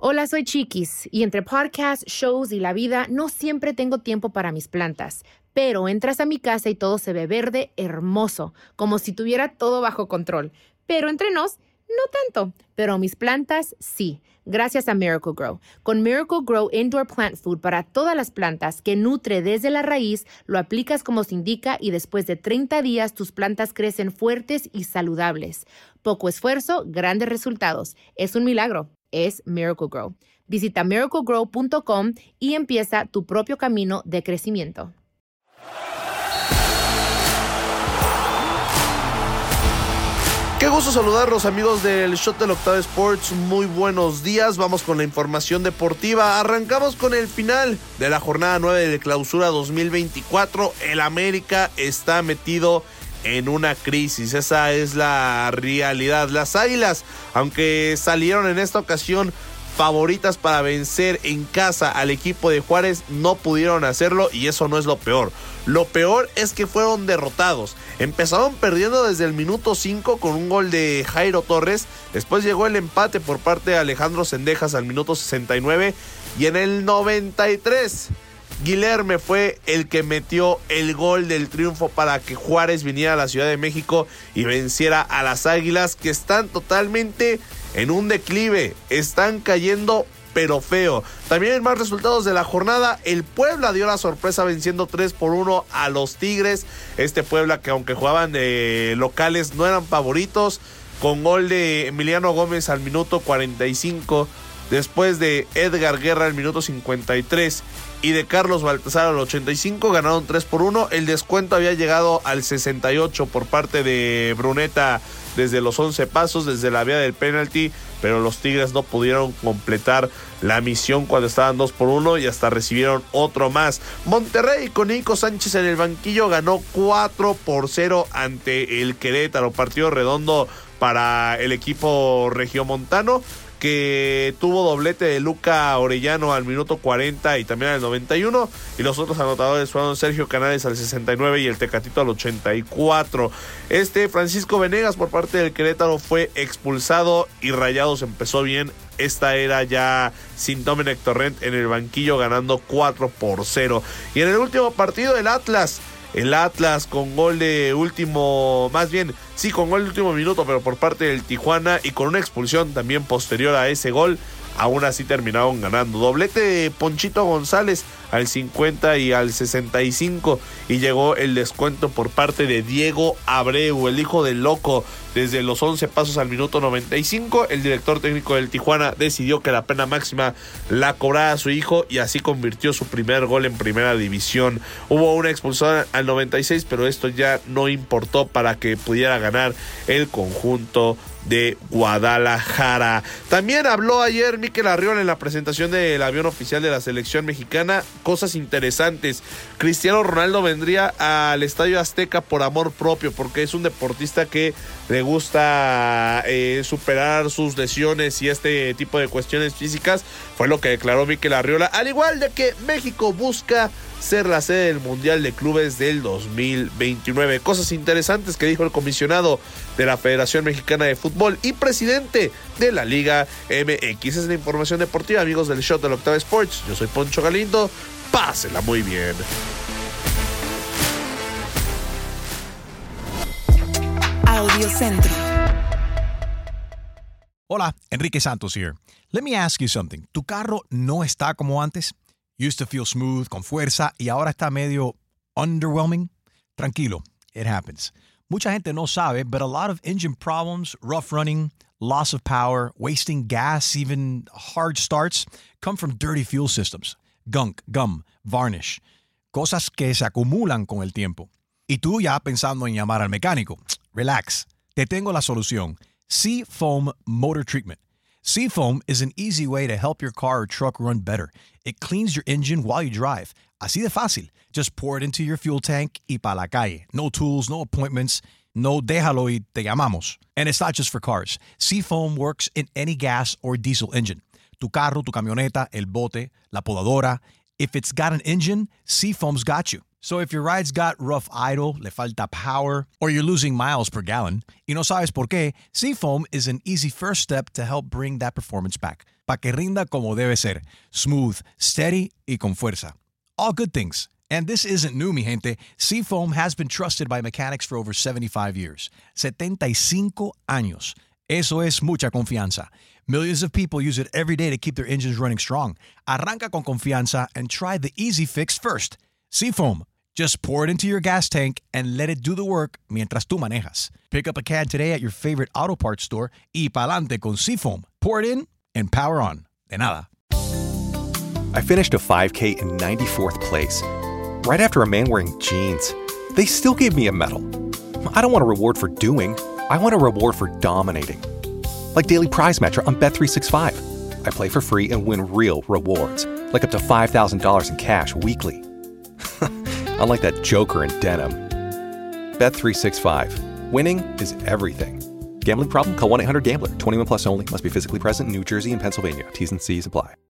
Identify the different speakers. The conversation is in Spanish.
Speaker 1: Hola, soy Chiquis y entre podcasts, shows y la vida no siempre tengo tiempo para mis plantas. Pero entras a mi casa y todo se ve verde, hermoso, como si tuviera todo bajo control. Pero entre nos, no tanto. Pero mis plantas, sí, gracias a Miracle-Gro. Con Miracle-Gro Indoor Plant Food para todas las plantas que nutre desde la raíz, lo aplicas como se indica y después de 30 días tus plantas crecen fuertes y saludables. Poco esfuerzo, grandes resultados. Es un milagro. Es Miracle-Gro. Visita miraclegrow.com y empieza tu propio camino de crecimiento.
Speaker 2: Qué gusto saludarlos, amigos del Shot del Octavo Sports. Muy buenos días. Vamos con la información deportiva. Arrancamos con el final de la jornada 9 de Clausura 2024. El América está metido en una crisis, esa es la realidad. Las Águilas, aunque salieron en esta ocasión favoritas para vencer en casa al equipo de Juárez, no pudieron hacerlo y eso no es lo peor. Lo peor es que fueron derrotados. Empezaron perdiendo desde el minuto 5 con un gol de Jairo Torres. Después llegó el empate por parte de Alejandro Zendejas al minuto 69 y en el 93 Guilherme fue el que metió el gol del triunfo para que Juárez viniera a la Ciudad de México y venciera a las Águilas, que están totalmente en un declive, están cayendo pero feo. También en más resultados de la jornada, el Puebla dio la sorpresa venciendo 3-1 a los Tigres. Este Puebla que aunque jugaban de locales no eran favoritos, con gol de Emiliano Gómez al minuto 45, después de Edgar Guerra al minuto 53 y de Carlos Baltazar al 85, ganaron 3-1. El descuento había llegado al 68 por parte de Bruneta desde los 11 pasos, desde la vía del penalti, pero los Tigres no pudieron completar la misión cuando estaban 2-1 y hasta recibieron otro más. Monterrey con Nico Sánchez en el banquillo ganó 4-0 ante el Querétaro, partido redondo para el equipo regiomontano, que tuvo doblete de Luca Orellano al minuto 40 y también al 91, y los otros anotadores fueron Sergio Canales al 69 y el Tecatito al 84. Francisco Venegas por parte del Querétaro fue expulsado y Rayados empezó bien. Esta era ya sin Dominic Torrent en el banquillo, ganando 4-0. Y en el último partido el Atlas con gol de último, con gol de último minuto, pero por parte del Tijuana y con una expulsión también posterior a ese gol, aún así terminaron ganando. Doblete de Ponchito González al 50 y al 65 y llegó el descuento por parte de Diego Abreu, el hijo del loco. Desde los 11 pasos al minuto 95, el director técnico del Tijuana decidió que la pena máxima la cobrara a su hijo y así convirtió su primer gol en primera división. Hubo una expulsión al 96, pero esto ya no importó para que pudiera ganar el conjunto de Guadalajara. También habló ayer Mikel Arriola en la presentación del avión oficial de la selección mexicana. Cosas interesantes. Cristiano Ronaldo vendría al Estadio Azteca por amor propio, porque es un deportista que le gusta superar sus lesiones y este tipo de cuestiones físicas. Fue lo que declaró Mikel Arriola, al igual de que México busca ser la sede del Mundial de Clubes del 2029. Cosas interesantes que dijo el comisionado de la Federación Mexicana de Fútbol y presidente de la Liga MX. Esa es la información deportiva, amigos del Shot del Octavo Sports. Yo soy Poncho Galindo. Pásenla muy bien.
Speaker 3: Audio Centro.
Speaker 4: Hola, Enrique Santos here. Let me ask you something. ¿Tu carro no está como antes? Used to feel smooth, con fuerza, y ahora está medio underwhelming? Tranquilo, it happens. Mucha gente no sabe, but a lot of engine problems, rough running, loss of power, wasting gas, even hard starts, come from dirty fuel systems. Gunk, gum, varnish. Cosas que se acumulan con el tiempo. Y tú ya pensando en llamar al mecánico. Relax. Te tengo la solución. Seafoam Motor Treatment. Seafoam is an easy way to help your car or truck run better. It cleans your engine while you drive. Así de fácil. Just pour it into your fuel tank y pa' la calle. No tools, no appointments. No déjalo y te llamamos. And it's not just for cars. Seafoam works in any gas or diesel engine. Tu carro, tu camioneta, el bote, la podadora, If it's got an engine, Seafoam's got you. So if your ride's got rough idle, le falta power, or you're losing miles per gallon, y no sabes por qué, Seafoam is an easy first step to help bring that performance back. Pa que rinda como debe ser. Smooth, steady, y con fuerza. All good things. And this isn't new, mi gente. Seafoam has been trusted by mechanics for over 75 years. 75 años. Eso es mucha confianza. Millions of people use it every day to keep their engines running strong. Arranca con confianza and try the easy fix first. Seafoam. Just pour it into your gas tank and let it do the work mientras tú manejas. Pick up a can today at your favorite auto parts store y pa'lante con Seafoam. Pour it in and power on. De nada.
Speaker 5: I finished a 5K in 94th place. Right after a man wearing jeans. They still gave me a medal. I don't want a reward for doing. I want a reward for dominating. Like Daily Prize Match on Bet365. I play for free and win real rewards. Like up to $5,000 in cash weekly. Unlike that joker in denim. Bet365. Winning is everything. Gambling problem? Call 1-800-GAMBLER. 21 plus only. Must be physically present in New Jersey and Pennsylvania. T's and C's apply.